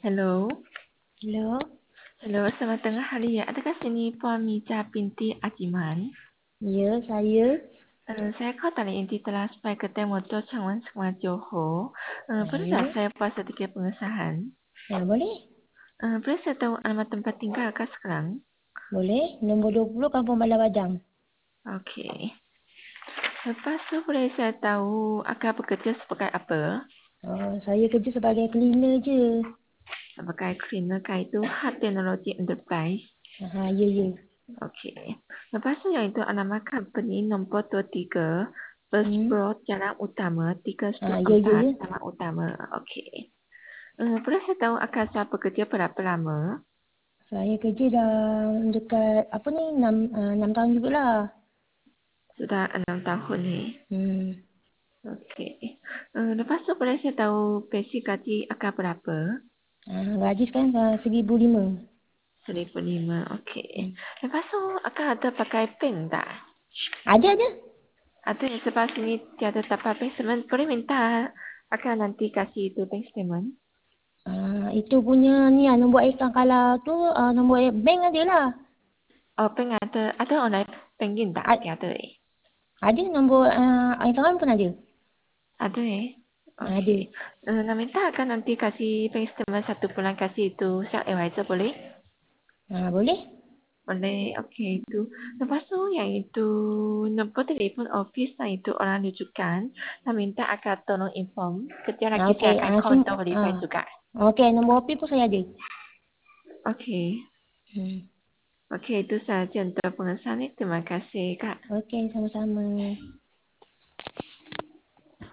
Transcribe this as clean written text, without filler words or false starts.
Hello. Hello. Hello, selamat tengah hari ya. Adakah sini Puan Mija binti Ajiman? Ya, saya. Saya call tali inti telah supaya ketemu motor Changwan Semua Johor. Perlu tak Ya. saya buat sedikit pengesahan? Ya, boleh. Boleh saya tahu alamat tempat tinggal kah sekarang? Boleh. Nombor 20 Kampung Balah Badang. Okey. Lepas tu boleh saya tahu akak bekerja sebagai apa? Saya kerja sebagai cleaner je. Sebagai cleaner kah itu Hard Technology Enterprise? Ya, ya. Okey. Lepas tu yang itu alamat company nombor 23 First Hmm. Road Jalan Utama Ya, ya, 314 ya. Taman Utama. Okey. Boleh saya tahu akak saya bekerja berapa lama? Saya kerja dah dekat, 6 tahun jugalah. Sudah 6 tahun ni. Hmm. Okey. Lepas tu boleh saya tahu basic gaji akak berapa? Gaji sekarang 1,500. 1,500. Okey. Hmm. Lepas tu akak ada pakai pen tak? Ada, ada. Ada yang sebab sini tiada dapat bank statement. Boleh minta akak nanti kasih itu bank statement? Itu punya ni nombor account kalau tu nombor bank ada lah. Oh, bank ada. Ada online banking tak? A- Tiada Ada nombor account pun ada. Ada Ada. Okey. Nak minta akan nanti kasih bank statement 1 bulan kasih itu Shark Advisor boleh? Boleh. Boleh. Okey itu. Lepas tu yang itu nombor telefon office yang itu orang rujukan. Nak minta akan tolong inform. Kejap lagi Okey. saya akan call untuk verify juga. Okey, nombor OP pun saya ada. Okey. Hmm. Okey itu sahaja untuk pengesahan ni. Terima kasih Kak. Okey, sama-sama.